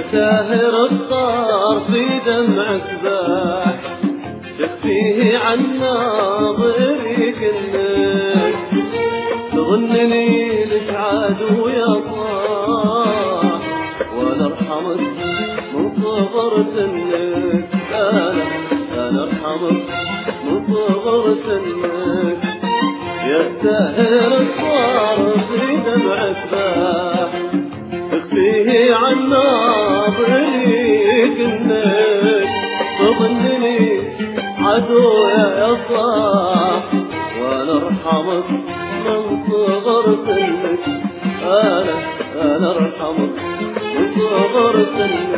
ساهر الصار في دمعك باح تخفيه عن ناظري كنك تظنني لك عدو يا صاح وانا ارحمك من صغر سنك انا ارحمك من صغر سنك يا ساهر الصار في دمعك باح تخفيه عن ناظري كنك تظنني عدو يا صاح وانا ارحمك من صغر سنك انا ارحمك من صغر سنك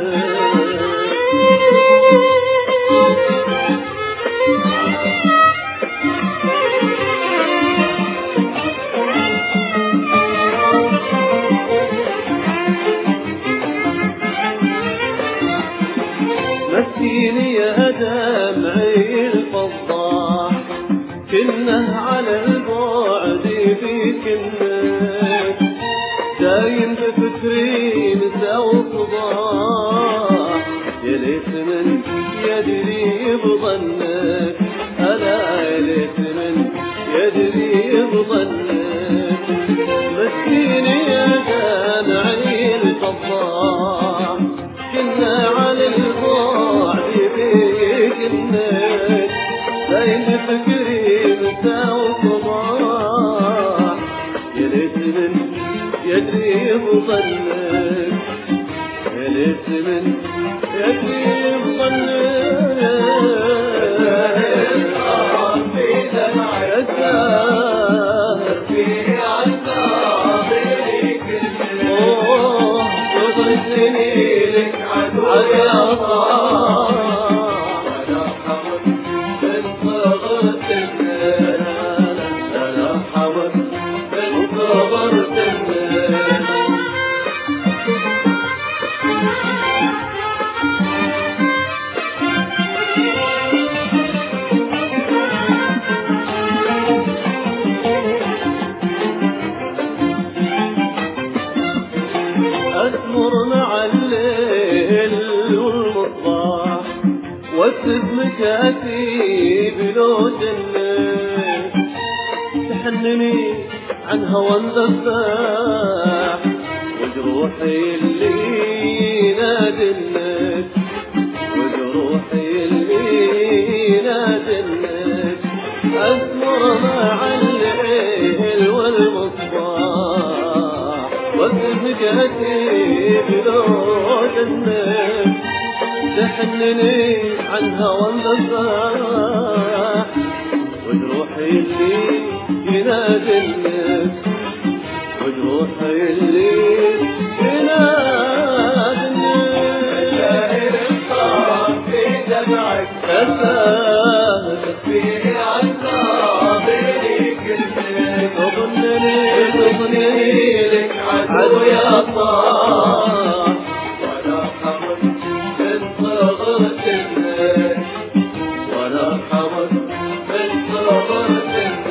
مسكيني يا دمعي الفضاح كنه على البعد فيك النك دايم بفكري مساء وصباح يا ليت من يدري بظنك انا يا ليت من يدري بظنك مسكيني يا دمعي الفضاح كنا على البعد فيك النك دايم بفكري مساء وصباح يا ليت من يدري بظنك يا ليت من يدري بظنك في دمعك في عذابي كلك تظنني لك عدو يا صاح وانا ارحمك من صغر سنك انا ارحمك من صغر سنك أسمر مع الليل والمصباح واكتب مكاتيب لو جنك تحنني عن هوى ذباح وجروحي اللي نادلك وجروحي اللي نادلك أسمر مع الليل والمصباح واكتب مكاتيب لو جنك تحنني عن هوى ذباح وجروحي اللي ينادلك وجروحي اللي ينادلك ساهر الصار في دمعك تخفيه عن ناظري كلك تظنني لك عدو يا صاح وانا ارحمك من صغر سنك وانا ارحمك من صغر سنك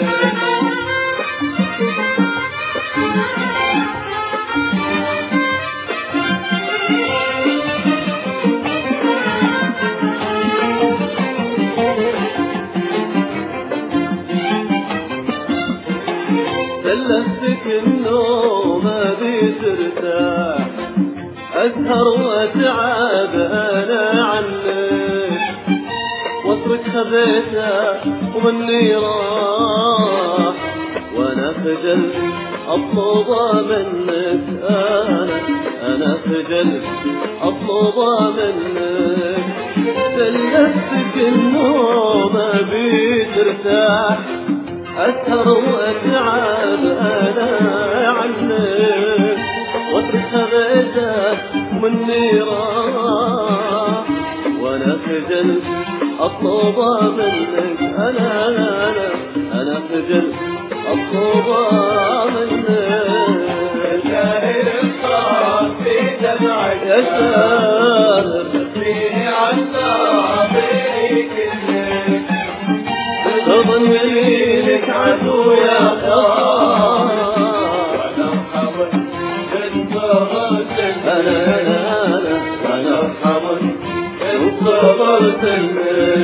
سلفتك النوم بترتاح أسهر وأتعب أنا عنك واترك خبيثة ومني راح وأنا خجل أطلب منك أنا خجل أطلب منك سلفتك النوم بترتاح أسهر وأتعب أنا عنك واترك خبيثة ومني راح وأنا خجل أطلب منك أنا خجل أطلب منك ساهر الصار في دمعك يا ساهر تخفيه عن ناظري كلك تظنني لك عدو يا صاح وانا ارحمك من صغر سنك خبرت الناس